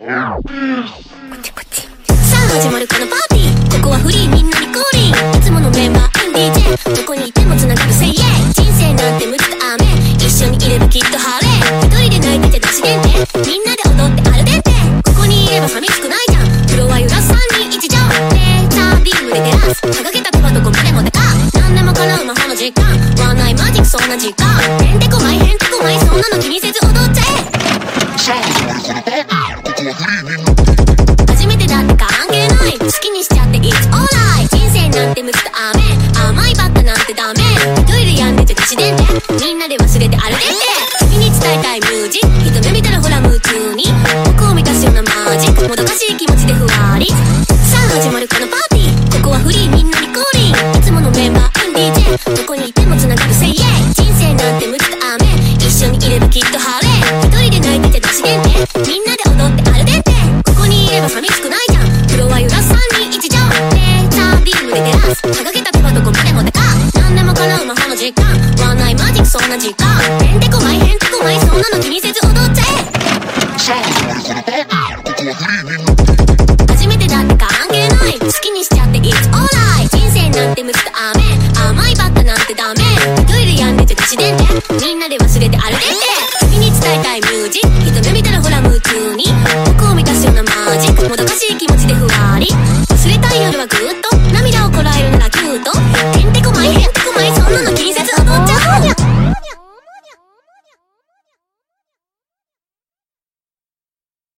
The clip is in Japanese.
始まるこのパーティー、ここはフリー、みんなに降臨。いつものメンバー DJ、 どこにいてもつながる Say yeah。 人生なんて無知と雨、一緒にいればきっと晴れ。一人で泣いてちゃ出しでんて、みんなで踊ってアルデンテ。ここにいれば寂しくないじゃん。フロア揺らす3人1乗、レーザービームで照らす。掲げた手はどこまでもでか。何でも叶う魔法の時間、ワンナイマジックそんな時間。へんてこまいへんてこまい、そんなの気にせず踊っちゃえ。 さあ始まるこのパーティー、ここはフリー、みんな初めてだって関係ない、好きにしちゃって It's alright。 人生なんて無知と雨、甘いバッタなんてダメ。トイレやんでちゃ出しでんて、みんなで忘れてアルデンテ。君に伝えたいミュージック、一目見たらほら夢中に、僕を満たすようなマジック、もどかしい気持ちでふわり。さあ始まるこのパーティー、ここはフリー、みんなに降臨。いつものメンバー DJ、 どこにいてもつながる Say yeah。 人生なんて無知と雨、一緒にいればきっと晴れ。一人で泣いてちゃ出しでんて、みんなで踊ってアルデンテ。ここにいれば寂しくないじゃん。フロア揺らす3人1乗、レーザービームで照らす。掲げた手はどこまでもでか。何でも叶う魔法の時間、ワンナイマジックそんな時間。へんてこまいへんてこまい、そんなの気にせず踊っちゃえ。 さあ始まるこのパーティー、ここはフリー、みんな